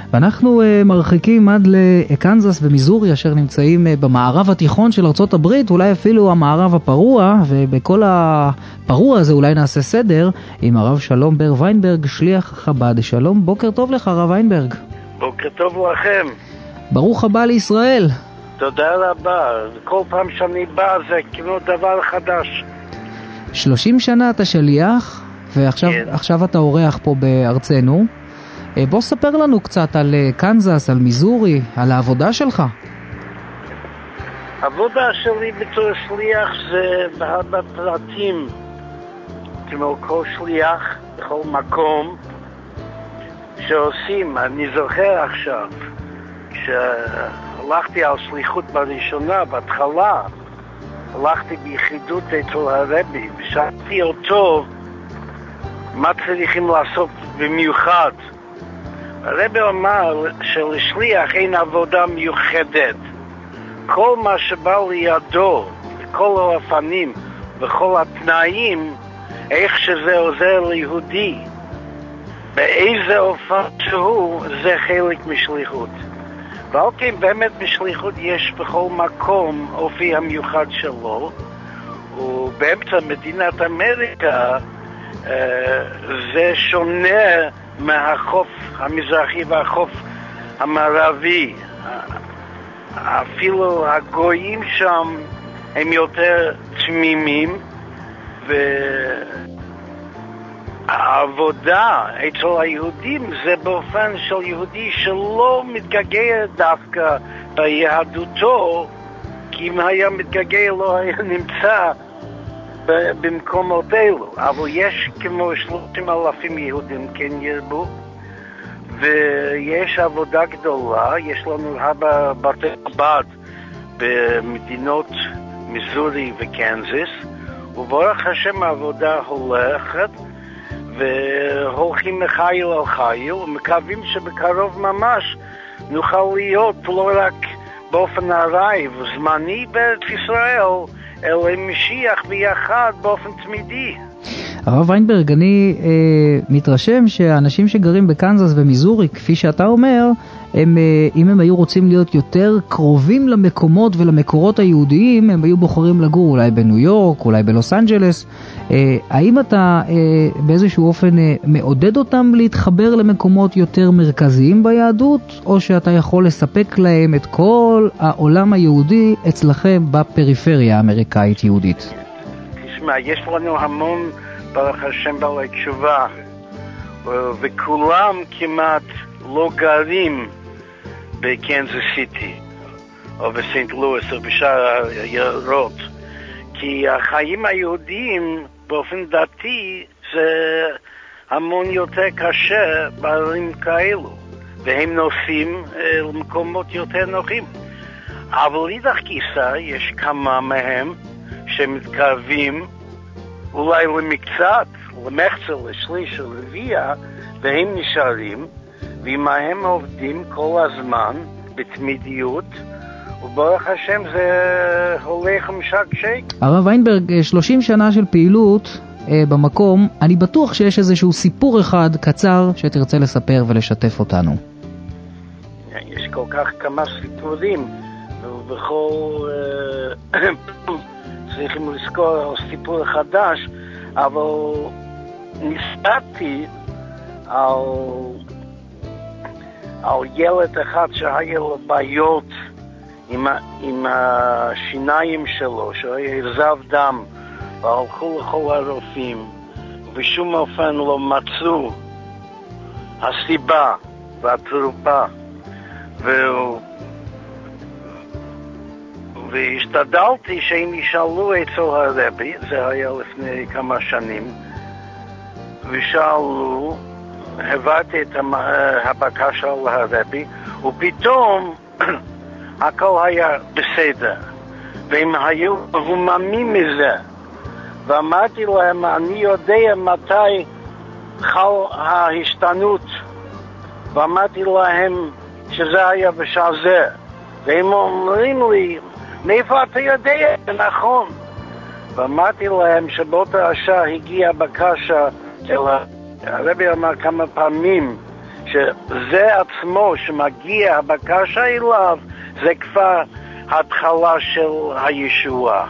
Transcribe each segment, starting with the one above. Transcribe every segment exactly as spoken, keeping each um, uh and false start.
ואנחנו uh, מרחיקים עד לקנזס ומיזורי, אשר נמצאים uh, במערב התיכון של ארצות הברית, אולי אפילו המערב הפרוע, ובכל הפרוע הזה אולי נעשה סדר עם הרב שלום בר ויינברג, שליח חב"ד. שלום, בוקר טוב לך הרב ויינברג. בוקר טוב לכם. ברוך הבא לישראל. תודה רבה. כל פעם שאני בא זה כמו דבר חדש. שלושים שנה אתה שליח, ועכשיו כן. עכשיו אתה אורח פה בארצנו. בוא ספר לנו קצת על קנזס, על מיזורי, על העבודה שלך. העבודה שלי בתור שליח זה בפרטים, כמו כל שליח בכל מקום שעושים. אני זוכר עכשיו כשהלכתי על שליחות בראשונה, בהתחלה הלכתי ביחידות אצל הרבי ושאלתי אותו מה צריכים לעשות במיוחד. הרבי אמר שלשליח אין עבודה מיוחדת. כל מה שבא לידו, כל האופנים וכל התנאים, איך שזה עוזר ליהודי, באיזה אופן שהוא, זה חלק משליחות. ועל כן באמת בשליחות יש בכל מקום אופי המיוחד שלו, ובאמצע מדינת אמריקה זה שונה מהחוף המזרחי והחוף המערבי. אפילו הגויים שם הם יותר תמימים, והעבודה אצל היהודים זה באופן של יהודי שלא מתגעגע דווקא ביהדותו, כי אם היה מתגעגע לא היה נמצא במקומות אלו. אבל יש כמו שלושים אלפים יהודים כן ירבו, ויש עבודה גדולה. יש לנו הרבה בתי חב"ד במדינות מיזורי וקנזס, וברוך השם העבודה הולכת והולכים מחיל על חיל, ומקווים שבקרוב ממש נוכל להיות לא רק באופן ארעי וזמני בארץ ישראל, אלא משיח ביחד באופן תמידי. הרב ויינברג, אני אה, מתרשם שהאנשים שגרים בקנזס ומיזורי, כפי שאתה אומר, הם, אה, אם הם היו רוצים להיות יותר קרובים למקומות ולמקורות היהודיים, הם היו בוחרים לגור אולי בניו יורק, אולי בלוס אנג'לס. אה, האם אתה אה, באיזשהו אופן אה, מעודד אותם להתחבר למקומות יותר מרכזיים ביהדות, או שאתה יכול לספק להם את כל העולם היהודי אצלכם בפריפריה האמריקאית יהודית? תשמע, יש לנו המון ברוך השם בעלי תשובה, וכולם כמעט לא גרים בקנזס סיטי או בסנט לואיס או בשאר העיירות, כי החיים היהודיים באופן דתי זה המון יותר קשה בערים כאלו, והם נוסעים למקומות יותר נוחים. אבל אידך גיסא יש כמה מהם שמתקרבים אולי למקצת, למחצה, לשליש, לרביע, והם נשארים, ועמהם עובדים כל הזמן בתמידיות, וברוך השם זה הולך ומשגשג. הרב ויינברג, שלושים שנה של פעילות אה, במקום, אני בטוח שיש איזשהו סיפור אחד קצר שתרצה לספר ולשתף אותנו. יש כל כך כמה סיפורים, ובכל אה, צריכים לזכור על סיפור חדש, אבל נסעתי על, על ילד אחד שהיה לו בעיות עם, עם השיניים שלו, שהיה זב דם, והלכו לכל הרופאים, ובשום אופן לא מצאו הסיבה והתרופה, והוא והשתדלתי שהם ישאלו אצל הרבי, זה היה לפני כמה שנים, ושאלו, הבאתי את הבקשה להרבי, ופתאום הכל היה בסדר, והם היו מבוממים מזה, ואמרתי להם, אני יודע מתי חל ההשתנות, ואמרתי להם שזה היה בשעה זה, והם אומרים לי, מאיפה אתה יודע? נכון. ואמרתי להם שבאותה השעה הגיעה בקשה, הרבי אמר כמה פעמים שזה עצמו שמגיע הבקשה אליו, זה כבר התחלה של הישועה.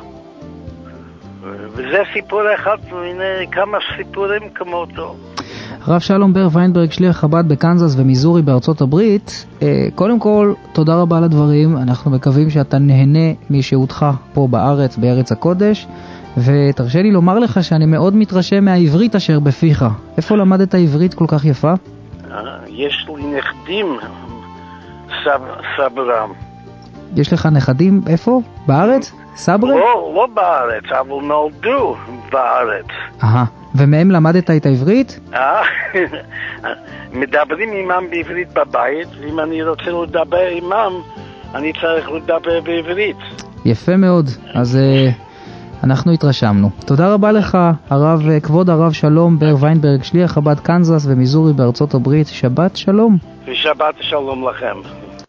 וזה סיפור אחד, והנה כמה סיפורים כמותו. הרב שלום בר ויינברג, שליח חב"ד בקנזס ומיזורי בארצות הברית, קודם כל תודה רבה על הדברים, אנחנו מקווים שאתה נהנה משהותך פה בארץ, בארץ הקודש, ותרשה לי לומר לך שאני מאוד מתרשם מהעברית אשר בפיך. איפה למדת עברית כל כך יפה? יש לי נכדים סב, סברם. יש לך נכדים איפה? בארץ? סברה? לא, לא בארץ, אבל נולדו בארץ. אהה, ומהם למדת את העברית? אה, מדברים עמם בעברית בבית, ואם אני רוצה לדבר עמם, אני צריך לדבר בעברית. יפה מאוד, אז uh, אנחנו התרשמנו. תודה רבה לך, הרב, כבוד הרב שלום בר ויינברג, שליח חב"ד קנזס ומיזורי בארצות הברית. שבת שלום. ושבת שלום לכם.